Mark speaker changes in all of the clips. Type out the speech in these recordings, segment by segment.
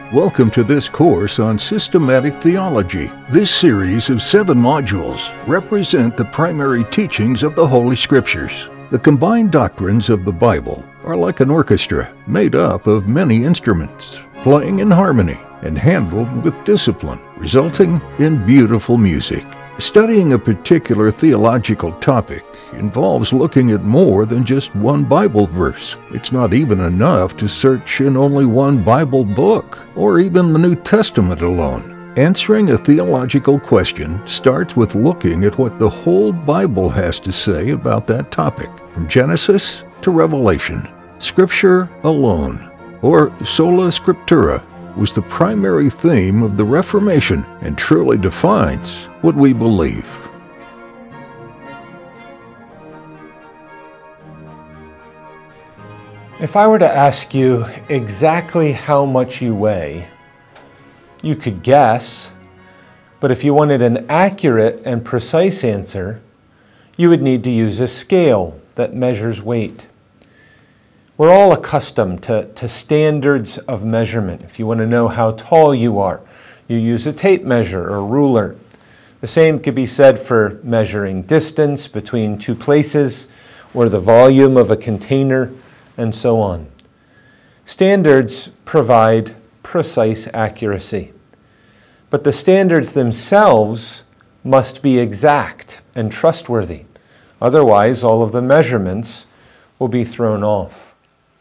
Speaker 1: Welcome to this course on systematic theology. This series of 7 modules represent the primary teachings of the Holy Scriptures. The combined doctrines of the Bible are like an orchestra made up of many instruments, playing in harmony and handled with discipline, resulting in beautiful music. Studying a particular theological topic involves looking at more than just one Bible verse. It's not even enough to search in only one Bible book, or even the New Testament alone. Answering a theological question starts with looking at what the whole Bible has to say about that topic, from Genesis to Revelation. Scripture alone, or sola scriptura, was the primary theme of the Reformation and truly defines what we believe.
Speaker 2: If I were to ask you exactly how much you weigh, you could guess, but if you wanted an accurate and precise answer, you would need to use a scale that measures weight. We're all accustomed to standards of measurement. If you want to know how tall you are, you use a tape measure or ruler. The same could be said for measuring distance between two places or the volume of a container, and so on. Standards provide precise accuracy, but the standards themselves must be exact and trustworthy. Otherwise, all of the measurements will be thrown off.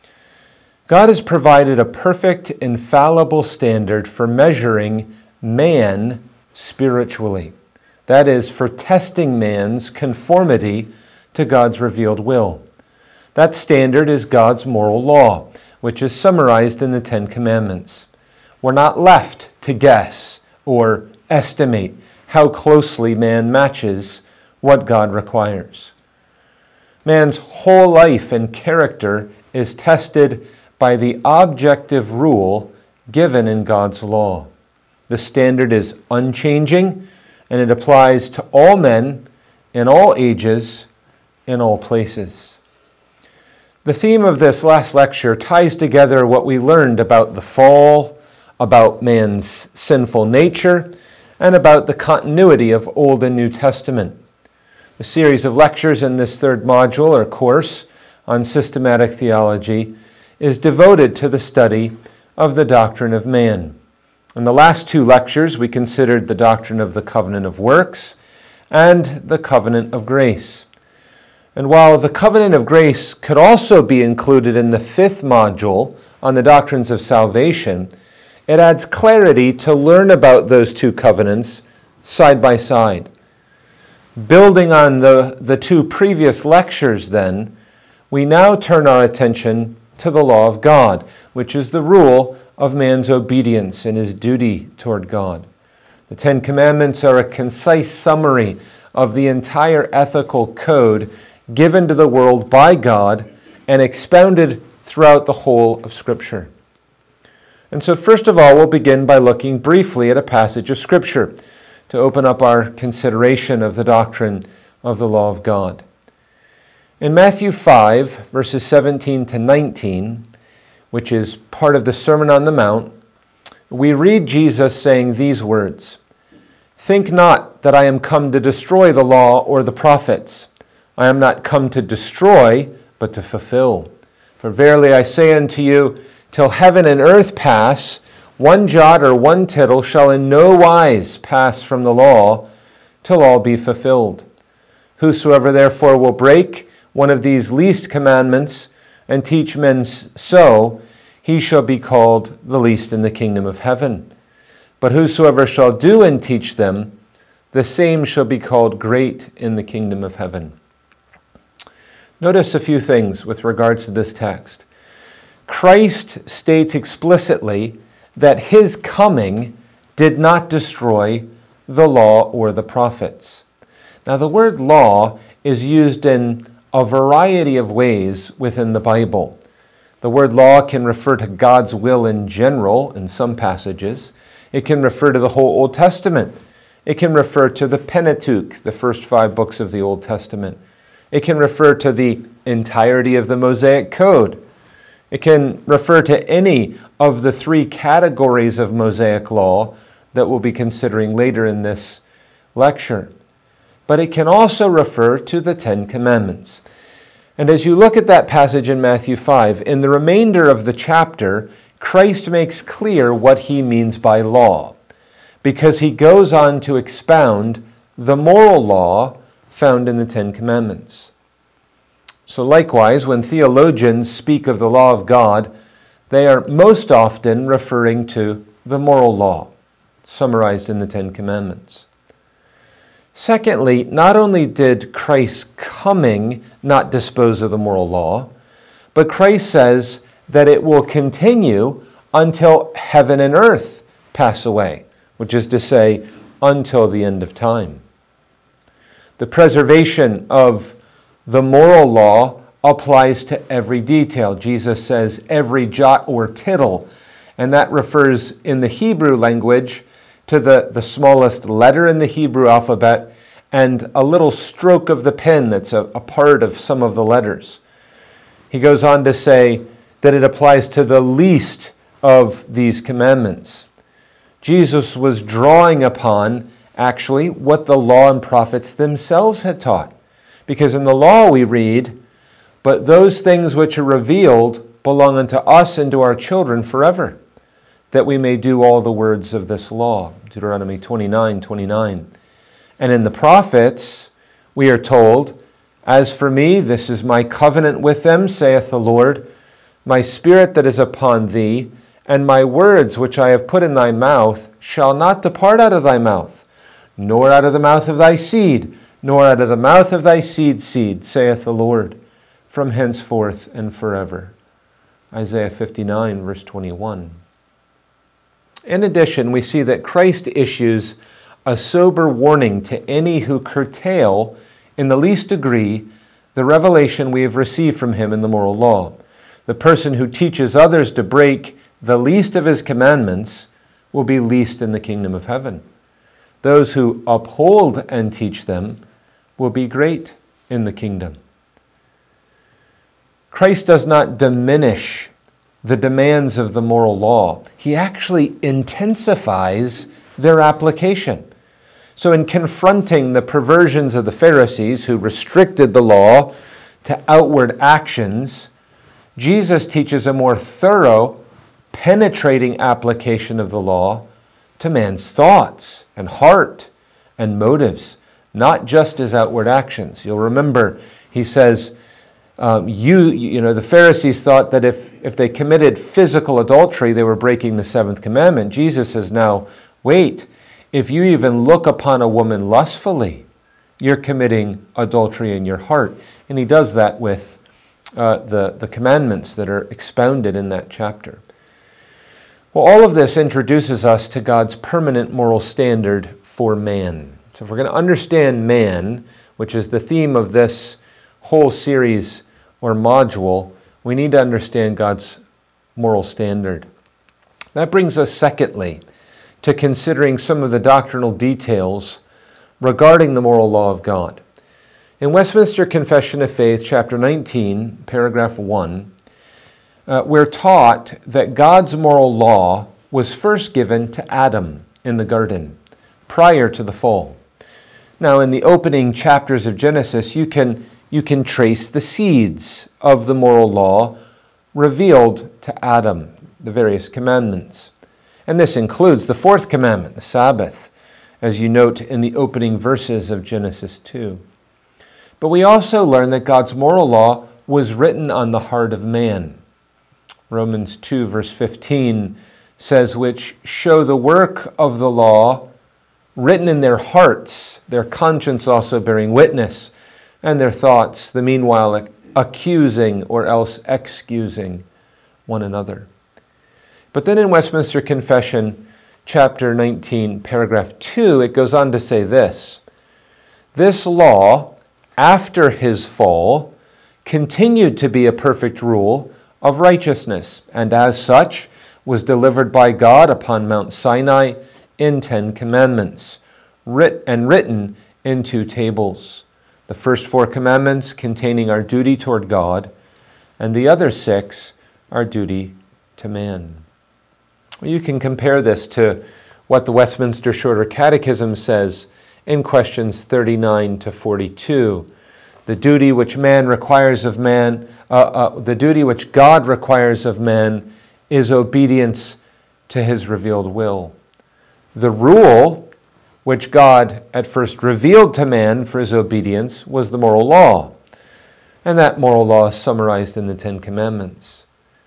Speaker 2: God has provided a perfect, infallible standard for measuring man spiritually. That is, for testing man's conformity to God's revealed will. That standard is God's moral law, which is summarized in the 10 Commandments. We're not left to guess or estimate how closely man matches what God requires. Man's whole life and character is tested by the objective rule given in God's law. The standard is unchanging, and it applies to all men in all ages, in all places. The theme of this last lecture ties together what we learned about the fall, about man's sinful nature, and about the continuity of Old and New Testament. The series of lectures in this third module or course on systematic theology is devoted to the study of the doctrine of man. In the last 2 lectures, we considered the doctrine of the covenant of works and the covenant of grace. And while the covenant of grace could also be included in the 5th module on the doctrines of salvation, it adds clarity to learn about those 2 covenants side by side. Building on the 2 previous lectures, then, we now turn our attention to the law of God, which is the rule of man's obedience and his duty toward God. The 10 Commandments are a concise summary of the entire ethical code given to the world by God and expounded throughout the whole of Scripture. And so first of all, we'll begin by looking briefly at a passage of Scripture to open up our consideration of the doctrine of the law of God. In Matthew 5, verses 17 to 19, which is part of the Sermon on the Mount, we read Jesus saying these words, "Think not that I am come to destroy the law or the prophets. I am not come to destroy, but to fulfill. For verily I say unto you, till heaven and earth pass, one jot or one tittle shall in no wise pass from the law, till all be fulfilled. Whosoever therefore will break one of these least commandments and teach men so, he shall be called the least in the kingdom of heaven. But whosoever shall do and teach them, the same shall be called great in the kingdom of heaven." Notice a few things with regards to this text. Christ states explicitly that his coming did not destroy the law or the prophets. Now, the word law is used in a variety of ways within the Bible. The word law can refer to God's will in general in some passages. It can refer to the whole Old Testament. It can refer to the Pentateuch, the first 5 books of the Old Testament. It can refer to the entirety of the Mosaic Code. It can refer to any of the three categories of Mosaic law that we'll be considering later in this lecture. But it can also refer to the Ten Commandments. And as you look at that passage in Matthew 5, in the remainder of the chapter, Christ makes clear what he means by law, because he goes on to expound the moral law found in the Ten Commandments. So likewise, when theologians speak of the law of God, they are most often referring to the moral law, summarized in the Ten Commandments. Secondly, not only did Christ's coming not dispose of the moral law, but Christ says that it will continue until heaven and earth pass away, which is to say, until the end of time. The preservation of the moral law applies to every detail. Jesus says every jot or tittle, and that refers in the Hebrew language to the smallest letter in the Hebrew alphabet and a little stroke of the pen that's a part of some of the letters. He goes on to say that it applies to the least of these commandments. Jesus was drawing upon, actually, what the law and prophets themselves had taught. Because in the law we read, "But those things which are revealed belong unto us and to our children forever, that we may do all the words of this law." Deuteronomy 29:29. And in the prophets we are told, "As for me, this is my covenant with them, saith the Lord, my spirit that is upon thee, and my words which I have put in thy mouth shall not depart out of thy mouth, nor out of the mouth of thy seed, nor out of the mouth of thy seed's seed, saith the Lord, from henceforth and forever." Isaiah 59, verse 21. In addition, we see that Christ issues a sober warning to any who curtail, in the least degree, the revelation we have received from him in the moral law. The person who teaches others to break the least of his commandments will be least in the kingdom of heaven. Those who uphold and teach them will be great in the kingdom. Christ does not diminish the demands of the moral law. He actually intensifies their application. So in confronting the perversions of the Pharisees who restricted the law to outward actions, Jesus teaches a more thorough, penetrating application of the law to man's thoughts and heart and motives, not just as outward actions. You'll remember, he says, the Pharisees thought that if they committed physical adultery, they were breaking the seventh commandment. Jesus says, now, wait, if you even look upon a woman lustfully, you're committing adultery in your heart. And he does that with the commandments that are expounded in that chapter. Well, all of this introduces us to God's permanent moral standard for man. So if we're going to understand man, which is the theme of this whole series or module, we need to understand God's moral standard. That brings us, secondly, to considering some of the doctrinal details regarding the moral law of God. In Westminster Confession of Faith, chapter 19, paragraph 1, we're taught that God's moral law was first given to Adam in the garden, prior to the fall. Now, in the opening chapters of Genesis, you can trace the seeds of the moral law revealed to Adam, the various commandments. And this includes the fourth commandment, the Sabbath, as you note in the opening verses of Genesis 2. But we also learn that God's moral law was written on the heart of man. Romans 2, verse 15 says, which show the work of the law written in their hearts, their conscience also bearing witness, and their thoughts, the meanwhile accusing or else excusing one another. But then in Westminster Confession, chapter 19, paragraph 2, it goes on to say this: this law, after his fall, continued to be a perfect rule of righteousness, and as such was delivered by God upon Mount Sinai in 10 commandments, written in 2 tables. The first 4 commandments containing our duty toward God, and the other 6 our duty to man. You can compare this to what the Westminster Shorter Catechism says in questions 39 to 42. The duty which man requires of man, the duty which God requires of man is obedience to his revealed will. The rule which God at first revealed to man for his obedience was the moral law. And that moral law is summarized in the Ten Commandments.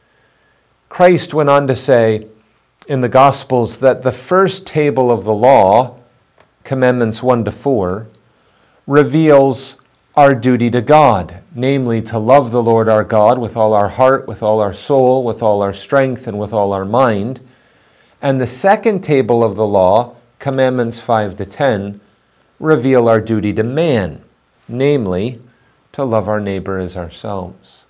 Speaker 2: Christ went on to say in the Gospels that the first table of the law, Commandments 1 to 4, reveals our duty to God, namely to love the Lord our God with all our heart, with all our soul, with all our strength, and with all our mind. And the second table of the law, Commandments 5 to 10, reveal our duty to man, namely to love our neighbor as ourselves.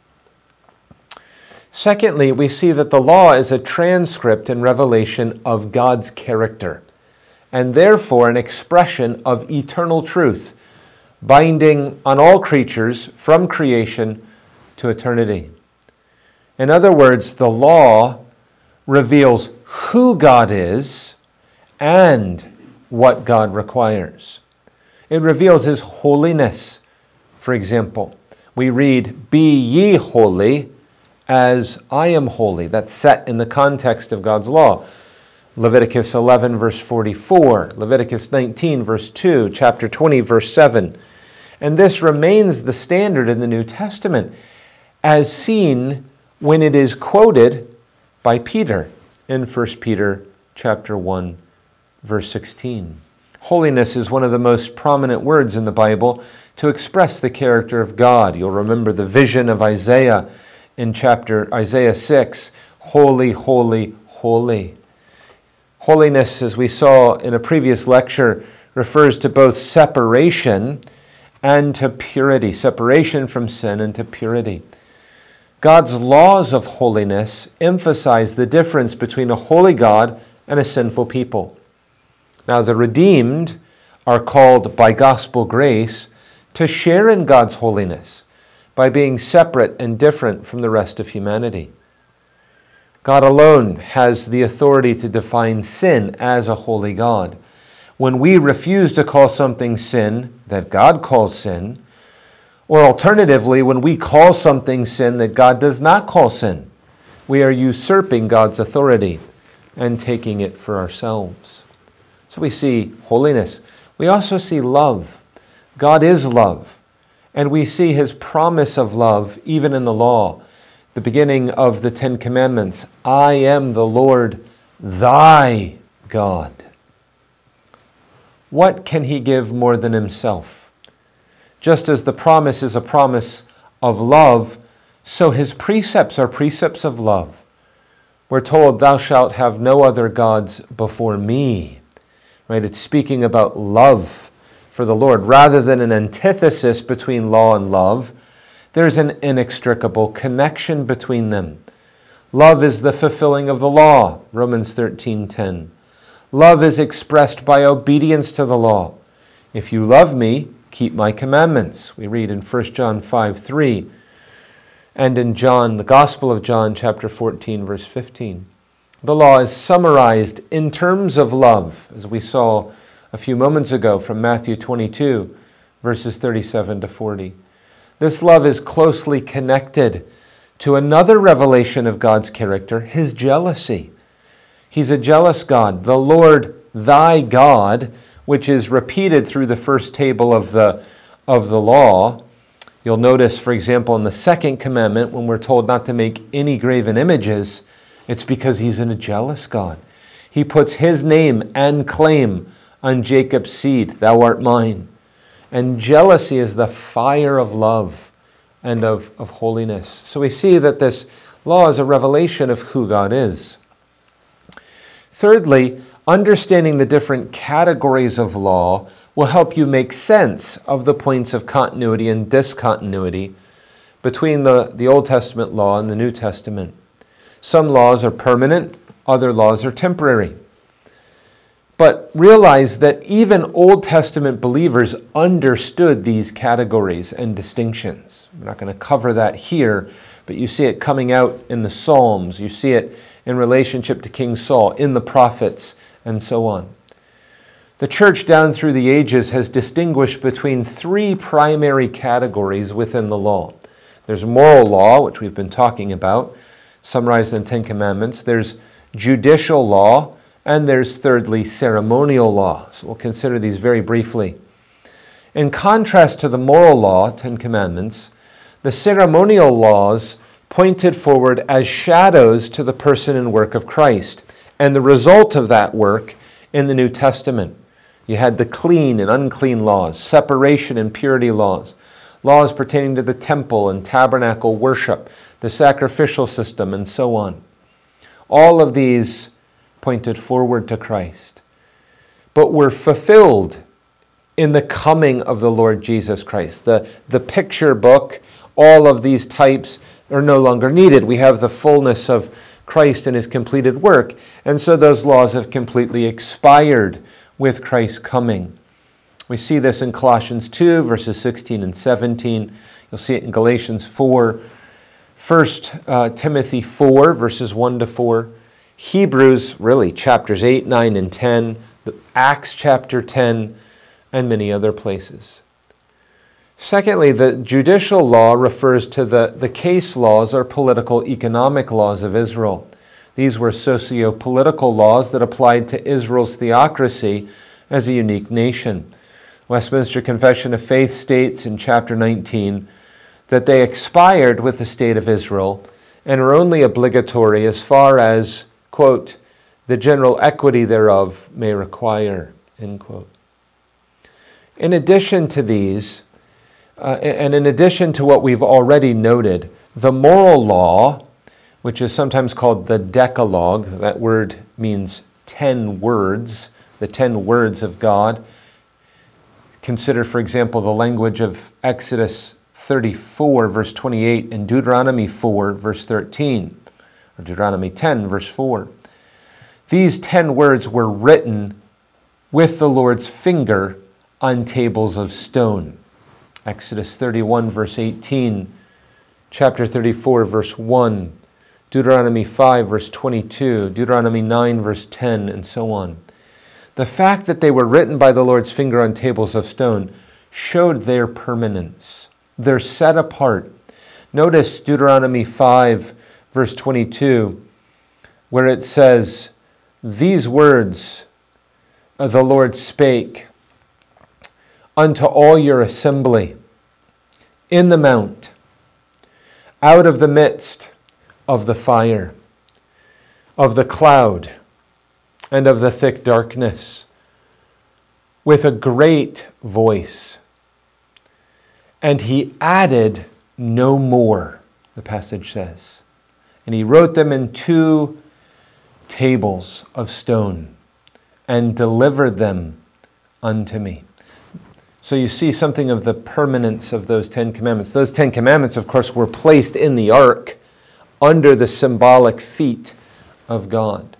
Speaker 2: Secondly, we see that the law is a transcript and revelation of God's character, and therefore an expression of eternal truth, binding on all creatures from creation to eternity. In other words, the law reveals who God is and what God requires. It reveals his holiness. For example, we read, "Be ye holy as I am holy." That's set in the context of God's law. Leviticus 11, verse 44, Leviticus 19, verse 2, chapter 20, verse 7. And this remains the standard in the New Testament, as seen when it is quoted by Peter in 1 Peter chapter 1, verse 16. Holiness is one of the most prominent words in the Bible to express the character of God. You'll remember the vision of Isaiah in Isaiah 6, holy, holy, holy. Holiness, as we saw in a previous lecture, refers to both separation and to purity, separation from sin and to purity. God's laws of holiness emphasize the difference between a holy God and a sinful people. Now, the redeemed are called by gospel grace to share in God's holiness by being separate and different from the rest of humanity. God alone has the authority to define sin as a holy God. When we refuse to call something sin that God calls sin, or alternatively, when we call something sin that God does not call sin, we are usurping God's authority and taking it for ourselves. So we see holiness. We also see love. God is love. And we see his promise of love even in the law. The beginning of the Ten Commandments, I am the Lord thy God. What can he give more than himself? Just as the promise is a promise of love, so his precepts are precepts of love. We're told, thou shalt have no other gods before me. Right? It's speaking about love for the Lord. Rather than an antithesis between law and love, there's an inextricable connection between them. Love is the fulfilling of the law, Romans 13:10. Love is expressed by obedience to the law. If you love me, keep my commandments. We read in 1 John 5:3, and in John, the Gospel of John, chapter 14, verse 15. The law is summarized in terms of love, as we saw a few moments ago from Matthew 22, verses 37 to 40. This love is closely connected to another revelation of God's character, his jealousy. He's a jealous God, the Lord thy God, which is repeated through the first table of the law. You'll notice, for example, in the second commandment, when we're told not to make any graven images, it's because he's a jealous God. He puts his name and claim on Jacob's seed, thou art mine. And jealousy is the fire of love and of holiness. So we see that this law is a revelation of who God is. Thirdly, understanding the different categories of law will help you make sense of the points of continuity and discontinuity between the Old Testament law and the New Testament. Some laws are permanent, other laws are temporary. But realize that even Old Testament believers understood these categories and distinctions. We're not going to cover that here, but you see it coming out in the Psalms. You see it in relationship to King Saul, in the prophets, and so on. The church down through the ages has distinguished between three primary categories within the law. There's moral law, which we've been talking about, summarized in the Ten Commandments. There's judicial law, and there's thirdly ceremonial law. So we'll consider these very briefly. In contrast to the moral law, Ten Commandments, the ceremonial laws pointed forward as shadows to the person and work of Christ, and the result of that work in the New Testament. You had the clean and unclean laws, separation and purity laws, laws pertaining to the temple and tabernacle worship, the sacrificial system, and so on. All of these pointed forward to Christ, but were fulfilled in the coming of the Lord Jesus Christ. The picture book, all of these types are no longer needed. We have the fullness of Christ and his completed work, and so those laws have completely expired with Christ's coming. We see this in Colossians 2, verses 16 and 17. You'll see it in Galatians 4, 1 Timothy 4, verses 1 to 4. Hebrews, really, chapters 8, 9, and 10. Acts chapter 10, and many other places. Secondly, the judicial law refers to the case laws or political economic laws of Israel. These were socio-political laws that applied to Israel's theocracy as a unique nation. Westminster Confession of Faith states in chapter 19 that they expired with the state of Israel and are only obligatory as far as, quote, the general equity thereof may require, end quote. In addition to these, and in addition to what we've already noted, the moral law, which is sometimes called the Decalogue, that word means 10 words, the 10 words of God. Consider, for example, the language of Exodus 34, verse 28, and Deuteronomy 4, verse 13, or Deuteronomy 10, verse 4. These 10 words were written with the Lord's finger on tables of stone. Exodus 31, verse 18, chapter 34, verse 1, Deuteronomy 5, verse 22, Deuteronomy 9, verse 10, and so on. The fact that they were written by the Lord's finger on tables of stone showed their permanence. They're set apart. Notice Deuteronomy 5, verse 22, where it says, "These words the Lord spake unto all your assembly in the mount, out of the midst of the fire, of the cloud, and of the thick darkness, with a great voice. And he added no more," the passage says. "And he wrote them in 2 tables of stone, and delivered them unto me." So you see something of the permanence of those 10 commandments. Those 10 commandments, of course, were placed in the ark under the symbolic feet of God.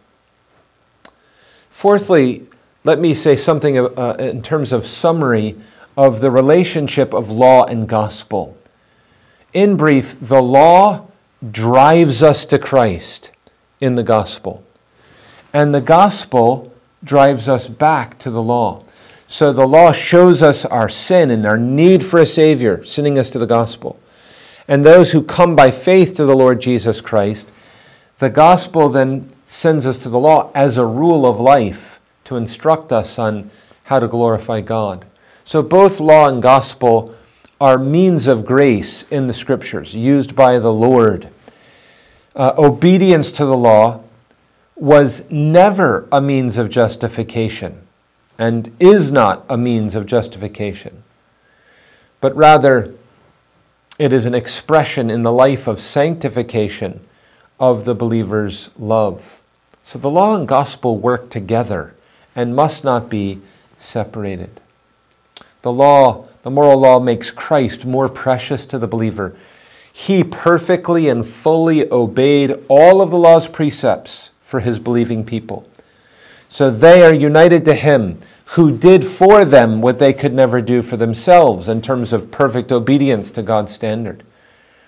Speaker 2: Fourthly, let me say something in terms of summary of the relationship of law and gospel. In brief, the law drives us to Christ in the gospel, and the gospel drives us back to the law. So the law shows us our sin and our need for a Savior, sending us to the gospel. And those who come by faith to the Lord Jesus Christ, the gospel then sends us to the law as a rule of life to instruct us on how to glorify God. So both law and gospel are means of grace in the Scriptures, used by the Lord. Obedience to the law was never a means of justification, and is not a means of justification, but rather it is an expression in the life of sanctification of the believer's love. So the law and gospel work together and must not be separated. The moral law makes Christ more precious to the believer. He perfectly and fully obeyed all of the law's precepts for his believing people. So they are united to him, who did for them what they could never do for themselves in terms of perfect obedience to God's standard.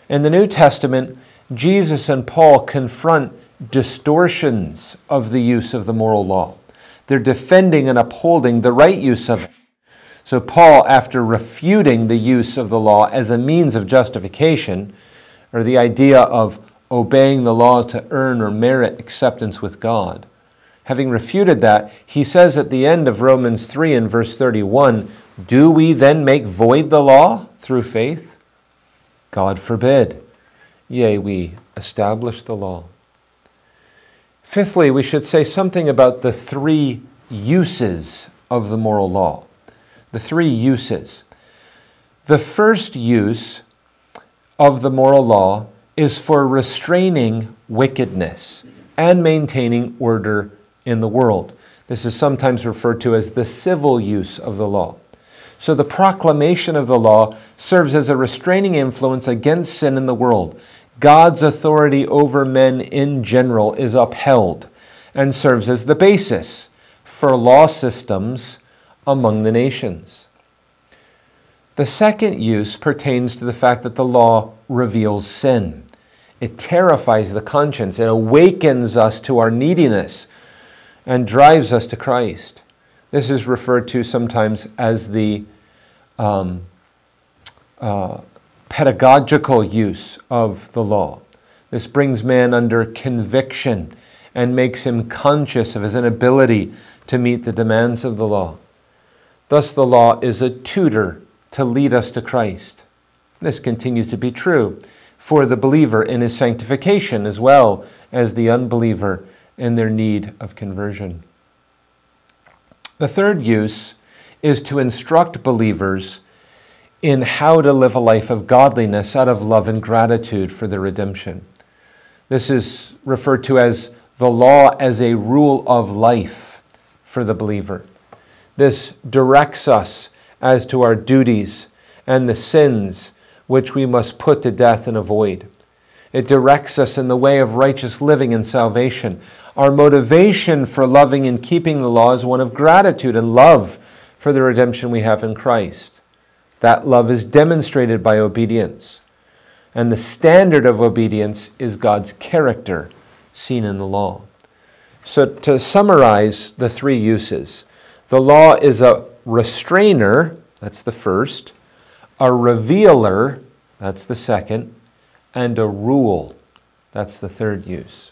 Speaker 2: In the New Testament, Jesus and Paul confront distortions of the use of the moral law. They're defending and upholding the right use of it. So Paul, after refuting the use of the law as a means of justification, or the idea of obeying the law to earn or merit acceptance with God, having refuted that, he says at the end of Romans 3 in verse 31, "Do we then make void the law through faith? God forbid. Yea, we establish the law." Fifthly, we should say something about the three uses of the moral law. The three uses. The first use of the moral law is for restraining wickedness and maintaining order in the world. This is sometimes referred to as the civil use of the law. So the proclamation of the law serves as a restraining influence against sin in the world. God's authority over men in general is upheld and serves as the basis for law systems among the nations. The second use pertains to the fact that the law reveals sin. It terrifies the conscience. It awakens us to our neediness and drives us to Christ. This is referred to sometimes as the pedagogical use of the law. This brings man under conviction and makes him conscious of his inability to meet the demands of the law. Thus, the law is a tutor to lead us to Christ. This continues to be true for the believer in his sanctification as well as the unbeliever in their need of conversion. The third use is to instruct believers in how to live a life of godliness out of love and gratitude for their redemption. This is referred to as the law as a rule of life for the believer. This directs us as to our duties and the sins which we must put to death and avoid. It directs us in the way of righteous living and salvation. Our motivation for loving and keeping the law is one of gratitude and love for the redemption we have in Christ. That love is demonstrated by obedience. And the standard of obedience is God's character seen in the law. So to summarize the three uses, the law is a restrainer, that's the first, a revealer, that's the second, and a rule, that's the third use.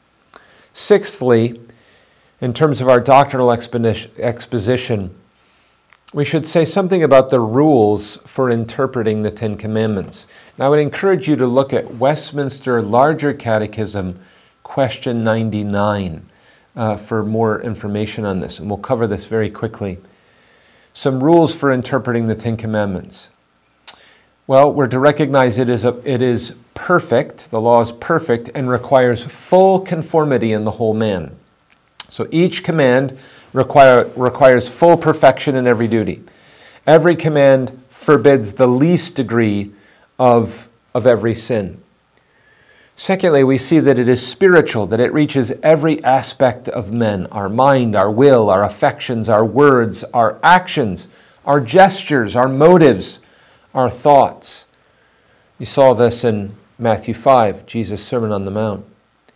Speaker 2: Sixthly, in terms of our doctrinal exposition, we should say something about the rules for interpreting the Ten Commandments. And I would encourage you to look at Westminster Larger Catechism, question 99, for more information on this. And we'll cover this very quickly. Some rules for interpreting the Ten Commandments. Well, we're to recognize it is perfect, the law is perfect, and requires full conformity in the whole man. So each command requires full perfection in every duty. Every command forbids the least degree of every sin. Secondly, we see that it is spiritual, that it reaches every aspect of men, our mind, our will, our affections, our words, our actions, our gestures, our motives, our thoughts. You saw this in Matthew 5, Jesus' Sermon on the Mount.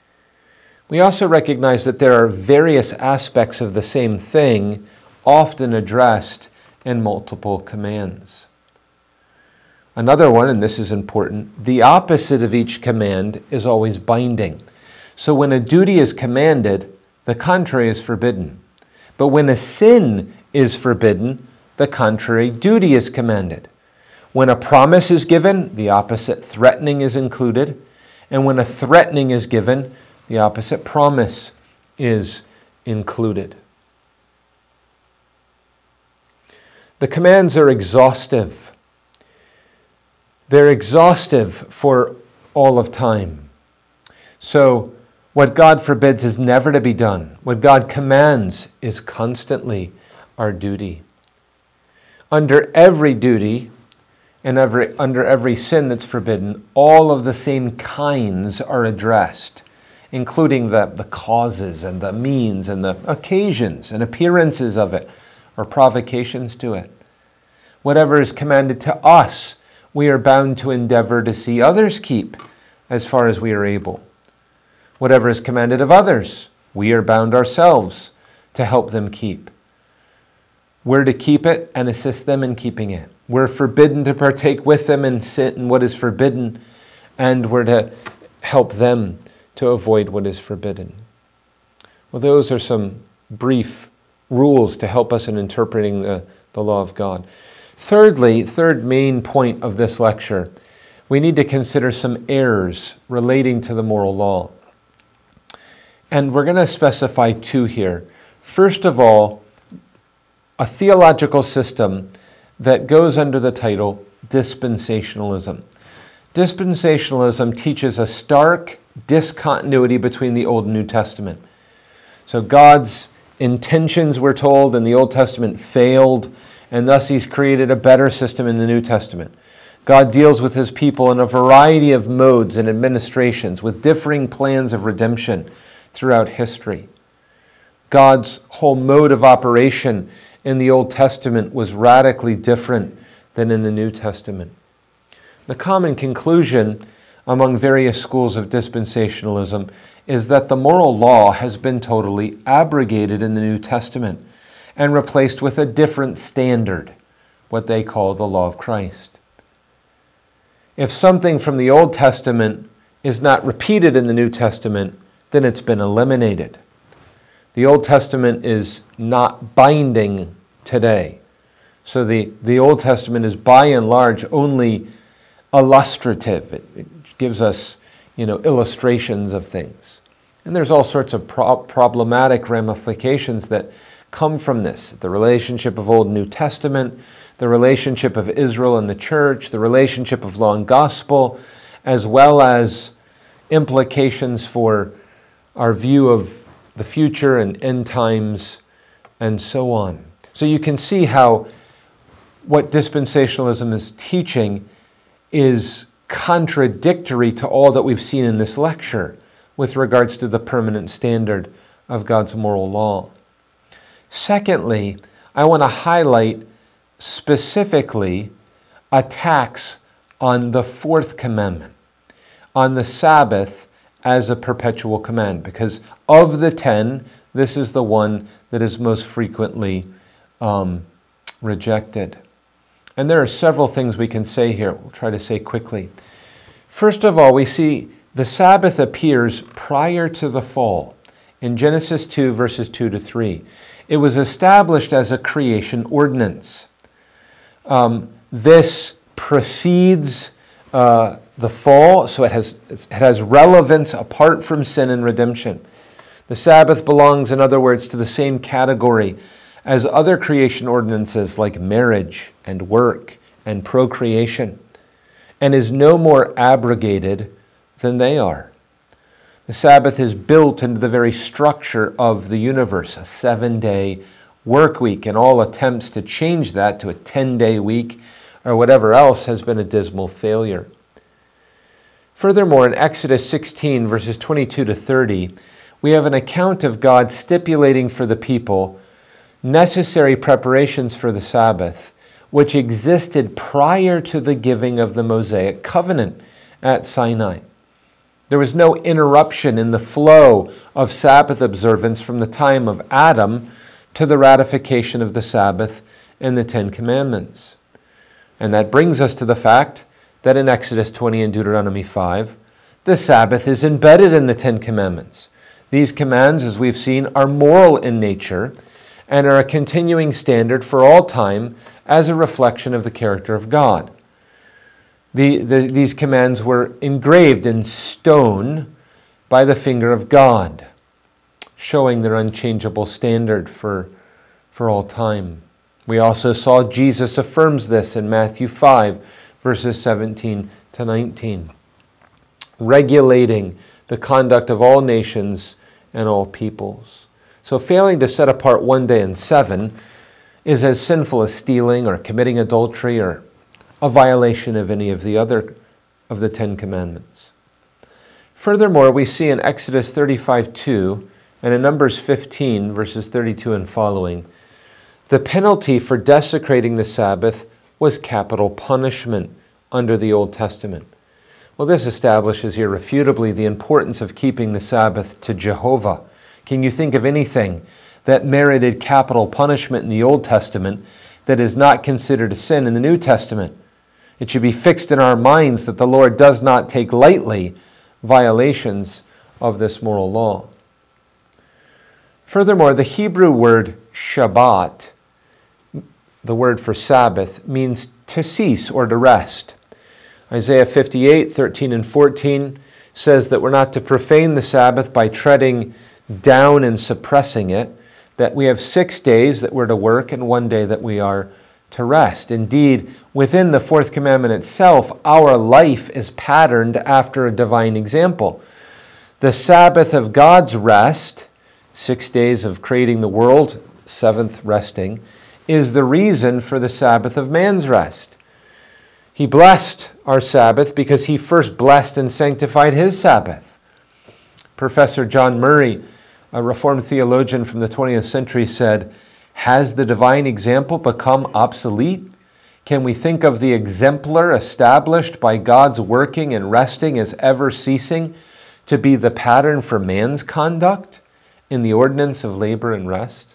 Speaker 2: We also recognize that there are various aspects of the same thing, often addressed in multiple commands. Another one, and this is important, the opposite of each command is always binding. So when a duty is commanded, the contrary is forbidden. But when a sin is forbidden, the contrary duty is commanded. When a promise is given, the opposite threatening is included. And when a threatening is given, the opposite promise is included. The commands are exhaustive. They're exhaustive for all of time. So what God forbids is never to be done. What God commands is constantly our duty. Under every duty and under every sin that's forbidden, all of the same kinds are addressed, including the causes and the means and the occasions and appearances of it or provocations to it. Whatever is commanded to us we are bound to endeavor to see others keep as far as we are able. Whatever is commanded of others, we are bound ourselves to help them keep. We're to keep it and assist them in keeping it. We're forbidden to partake with them and sit in what is forbidden, and we're to help them to avoid what is forbidden. Well, those are some brief rules to help us in interpreting the law of God. Thirdly, third main point of this lecture, we need to consider some errors relating to the moral law. And we're going to specify two here. First of all, a theological system that goes under the title dispensationalism. Dispensationalism teaches a stark discontinuity between the Old and New Testament. So God's intentions, we're told, in the Old Testament failed, and thus He's created a better system in the New Testament. God deals with His people in a variety of modes and administrations with differing plans of redemption throughout history. God's whole mode of operation in the Old Testament was radically different than in the New Testament. The common conclusion among various schools of dispensationalism is that the moral law has been totally abrogated in the New Testament and replaced with a different standard, what they call the law of Christ. If something from the Old Testament is not repeated in the New Testament, then it's been eliminated. The Old Testament is not binding today. So the Old Testament is by and large only illustrative. It gives us, illustrations of things. And there's all sorts of problematic ramifications that come from this. The relationship of Old and New Testament, the relationship of Israel and the church, the relationship of law and gospel, as well as implications for our view of the future and end times, and so on. So you can see how what dispensationalism is teaching is contradictory to all that we've seen in this lecture with regards to the permanent standard of God's moral law. Secondly, I want to highlight specifically attacks on the fourth commandment, on the Sabbath as a perpetual command, because of the 10, this is the one that is most frequently rejected. And there are several things we can say here. We'll try to say quickly. First of all, we see the Sabbath appears prior to the fall in Genesis 2, verses 2 to 3. It was established as a creation ordinance. This precedes the fall, so it has relevance apart from sin and redemption. The Sabbath belongs, in other words, to the same category as other creation ordinances like marriage and work and procreation, and is no more abrogated than they are. The Sabbath is built into the very structure of the universe, a 7-day work week, and all attempts to change that to a 10-day week or whatever else has been a dismal failure. Furthermore, in Exodus 16, verses 22 to 30, we have an account of God stipulating for the people necessary preparations for the Sabbath, which existed prior to the giving of the Mosaic covenant at Sinai. There was no interruption in the flow of Sabbath observance from the time of Adam to the ratification of the Sabbath and the Ten Commandments. And that brings us to the fact that in Exodus 20 and Deuteronomy 5, the Sabbath is embedded in the Ten Commandments. These commands, as we've seen, are moral in nature and are a continuing standard for all time as a reflection of the character of God. These commands were engraved in stone by the finger of God, showing their unchangeable standard for all time. We also saw Jesus affirms this in Matthew 5, verses 17 to 19, regulating the conduct of all nations and all peoples. So failing to set apart one day in 7 is as sinful as stealing or committing adultery or a violation of any of the other of the 10 Commandments. Furthermore, we see in Exodus 35:2 and in Numbers 15, verses 32 and following, the penalty for desecrating the Sabbath was capital punishment under the Old Testament. Well, this establishes irrefutably the importance of keeping the Sabbath to Jehovah. Can you think of anything that merited capital punishment in the Old Testament that is not considered a sin in the New Testament? It should be fixed in our minds that the Lord does not take lightly violations of this moral law. Furthermore, the Hebrew word Shabbat, the word for Sabbath, means to cease or to rest. Isaiah 58, 13 and 14 says that we're not to profane the Sabbath by treading down and suppressing it, that we have 6 days that we're to work and 1 day that we are to rest. Indeed, within the fourth commandment itself, our life is patterned after a divine example. The Sabbath of God's rest, 6 days of creating the world, 7th resting, is the reason for the Sabbath of man's rest. He blessed our Sabbath because he first blessed and sanctified his Sabbath. Professor John Murray, a Reformed theologian from the 20th century, said, "Has the divine example become obsolete? Can we think of the exemplar established by God's working and resting as ever ceasing to be the pattern for man's conduct in the ordinance of labor and rest?"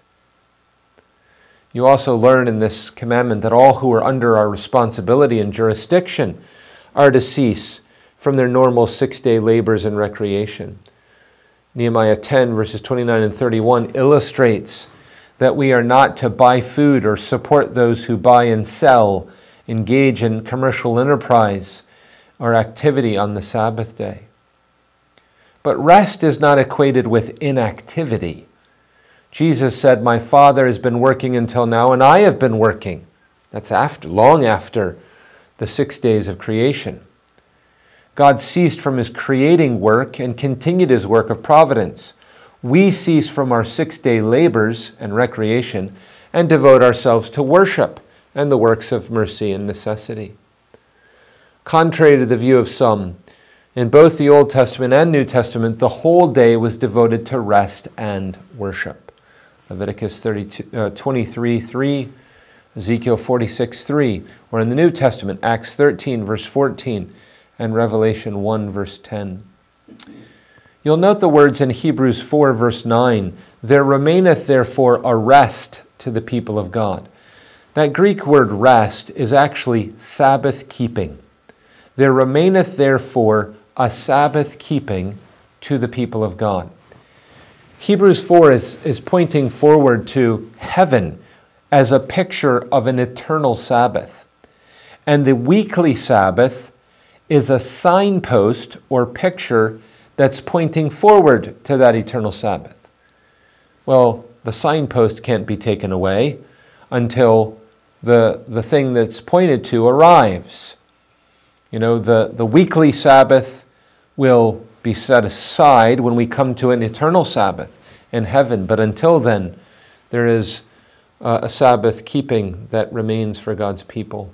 Speaker 2: You also learn in this commandment that all who are under our responsibility and jurisdiction are to cease from their normal 6-day labors and recreation. Nehemiah 10, verses 29 and 31 illustrates that we are not to buy food or support those who buy and sell, engage in commercial enterprise or activity on the Sabbath day. But rest is not equated with inactivity. Jesus said, "My Father has been working until now, and I have been working." That's long after the 6 days of creation. God ceased from his creating work and continued his work of providence. We cease from our 6-day labors and recreation and devote ourselves to worship and the works of mercy and necessity. Contrary to the view of some, in both the Old Testament and New Testament, the whole day was devoted to rest and worship. Leviticus 23:3, Ezekiel 46:3, or in the New Testament, Acts 13, verse 14, and Revelation 1, verse 10. You'll note the words in Hebrews 4, verse 9, "There remaineth therefore a rest to the people of God." That Greek word rest is actually Sabbath keeping. There remaineth therefore a Sabbath keeping to the people of God. Hebrews 4 is pointing forward to heaven as a picture of an eternal Sabbath. And the weekly Sabbath is a signpost or picture that's pointing forward to that eternal Sabbath. Well, the signpost can't be taken away until the thing that's pointed to arrives. You know, the weekly Sabbath will be set aside when we come to an eternal Sabbath in heaven. But until then, there is a Sabbath keeping that remains for God's people.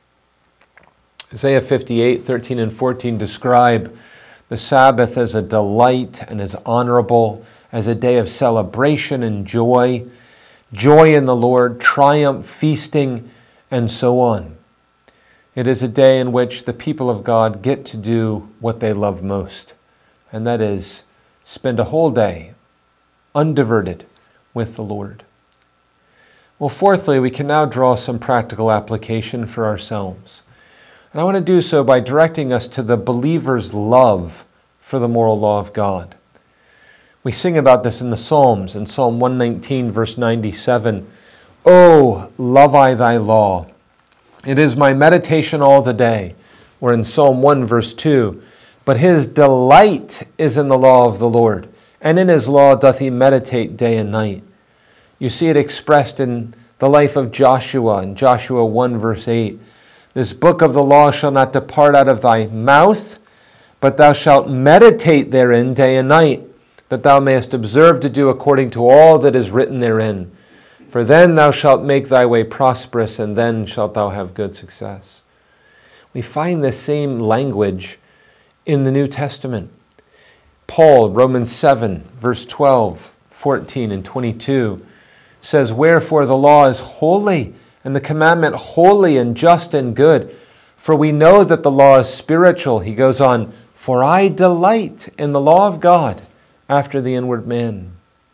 Speaker 2: Isaiah 58, 13 and 14 describe the Sabbath as a delight and as honorable, as a day of celebration and joy, joy in the Lord, triumph, feasting, and so on. It is a day in which the people of God get to do what they love most, and that is spend a whole day undiverted with the Lord. Well, fourthly, we can now draw some practical application for ourselves. And I want to do so by directing us to the believer's love for the moral law of God. We sing about this in the Psalms, in Psalm 119, verse 97. "Oh, love I thy law. It is my meditation all the day." Or in Psalm 1, verse 2, "But his delight is in the law of the Lord, and in his law doth he meditate day and night." You see it expressed in the life of Joshua, in Joshua 1, verse 8. "This book of the law shall not depart out of thy mouth, but thou shalt meditate therein day and night, that thou mayest observe to do according to all that is written therein. For then thou shalt make thy way prosperous, and then shalt thou have good success." We find this same language in the New Testament. Paul, Romans 7, verse 12, 14, and 22, says, "Wherefore the law is holy, and the commandment holy and just and good. For we know that the law is spiritual. He goes on, for I delight in the law of God after the inward man.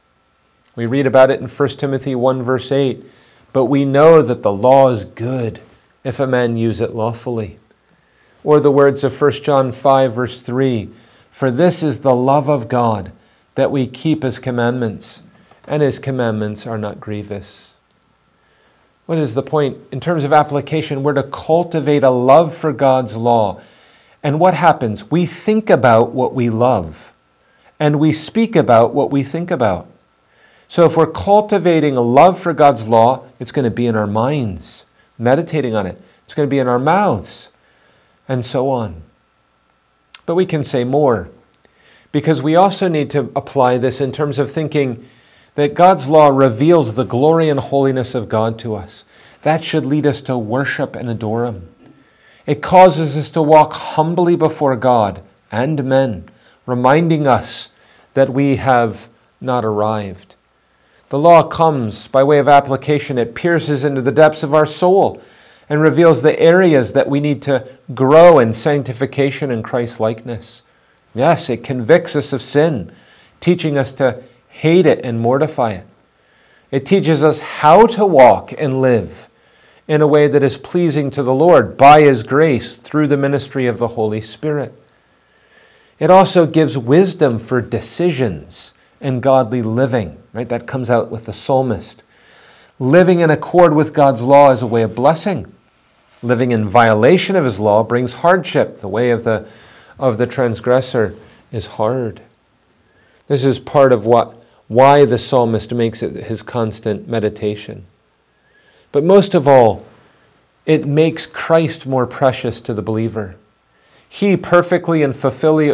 Speaker 2: We read about it in 1 Timothy 1 verse 8. But we know that the law is good if a man use it lawfully. Or the words of 1 John 5 verse 3. For this is the love of God, that we keep his commandments, and his commandments are not grievous. What is the point? In terms of application, we're to cultivate a love for God's law. And what happens? We think about what we love, and we speak about what we think about. So if we're cultivating a love for God's law, it's going to be in our minds, meditating on it. It's going to be in our mouths, and so on. But we can say more, because we also need to apply this in terms of thinking that God's law reveals the glory and holiness of God to us. That should lead us to worship and adore him. It causes us to walk humbly before God and men, reminding us that we have not arrived. The law comes by way of application. It pierces into the depths of our soul and reveals the areas that we need to grow in sanctification and Christ-likeness. Yes, it convicts us of sin, teaching us to hate it and mortify it. It teaches us how to walk and live in a way that is pleasing to the Lord by his grace through the ministry of the Holy Spirit. It also gives wisdom for decisions and godly living, right? That comes out with the psalmist. Living in accord with God's law is a way of blessing. Living in violation of his law brings hardship. The way of the transgressor is hard. This is part of why the psalmist makes it his constant meditation. But most of all, it makes Christ more precious to the believer. He perfectly and fully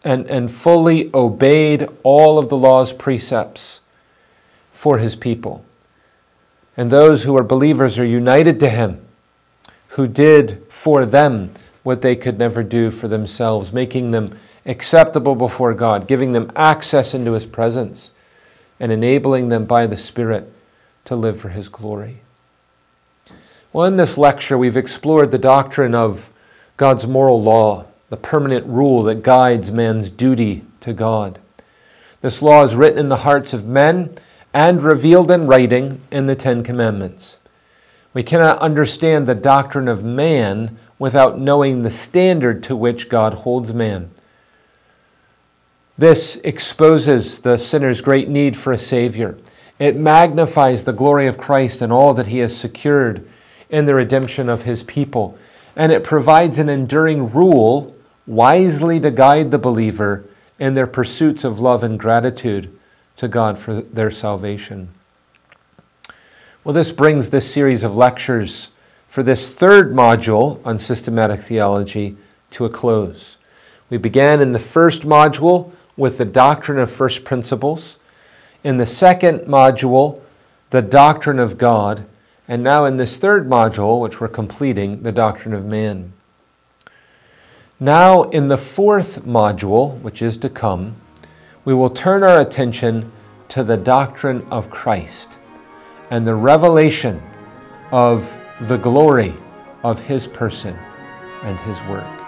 Speaker 2: obeyed all of the law's precepts for his people. And those who are believers are united to him, who did for them what they could never do for themselves, making them acceptable before God, giving them access into his presence, and enabling them by the Spirit to live for his glory. Well, in this lecture, we've explored the doctrine of God's moral law, the permanent rule that guides man's duty to God. This law is written in the hearts of men and revealed in writing in the Ten Commandments. We cannot understand the doctrine of man without knowing the standard to which God holds man. This exposes the sinner's great need for a Savior. It magnifies the glory of Christ and all that he has secured in the redemption of his people. And it provides an enduring rule wisely to guide the believer in their pursuits of love and gratitude to God for their salvation. Well, this brings this series of lectures for this third module on systematic theology to a close. We began in the first module with the doctrine of first principles. In the second module, the doctrine of God. And now in this third module, which we're completing, the doctrine of man. Now in the fourth module, which is to come, we will turn our attention to the doctrine of Christ and the revelation of the glory of his person and his work.